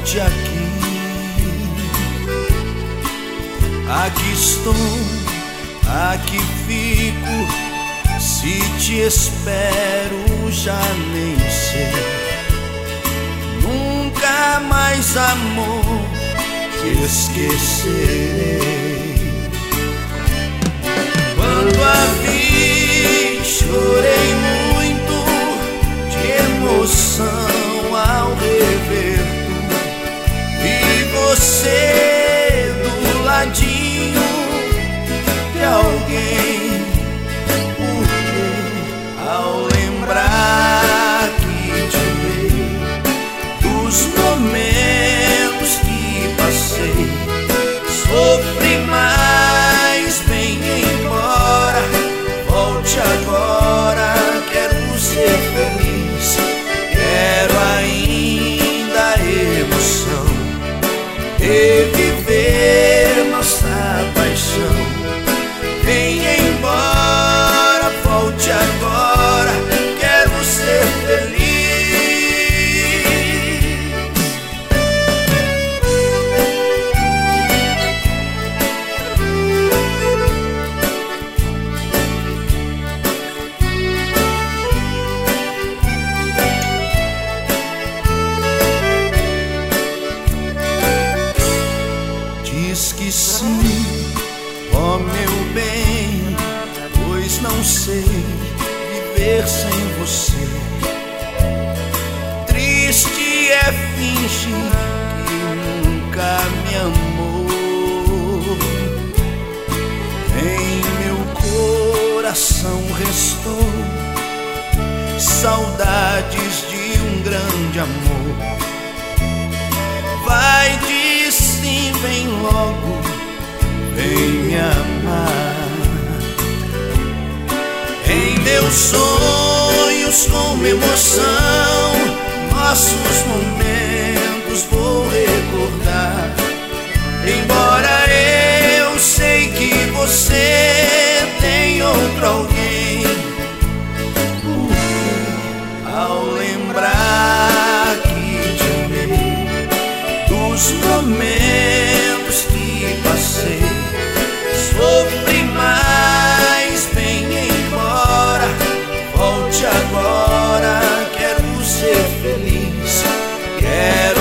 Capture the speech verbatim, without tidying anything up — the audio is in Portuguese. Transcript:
volte aqui. Aqui estou, aqui fico. Se te espero já nem sei. Nunca mais, amor, te esquecerei. Quando a vi, chorei muito de emoção ao rever tu. Vi você do ladinho de alguém. Ao lembrar que te amei, dos momentos que passei, sofri mais, vem embora, volte agora, quero ser feliz, quero ainda a emoção, reviver nossa paixão. Vem embora, volte agora, quero ser feliz. Diz que sim, ó meu bem, pois não sei viver sem você. Triste é fingir que nunca me amou. Em meu coração restou saudades de um grande amor. Vai de sim, vem logo, vem me amar. Em meus sonhos com emoção, nossos momentos vou recordar. Embora eu sei que você tem outro alguém, porque ao lembrar que te amei, dos momentos que passei, sofri mais, vem embora, volte agora, quero ser feliz, quero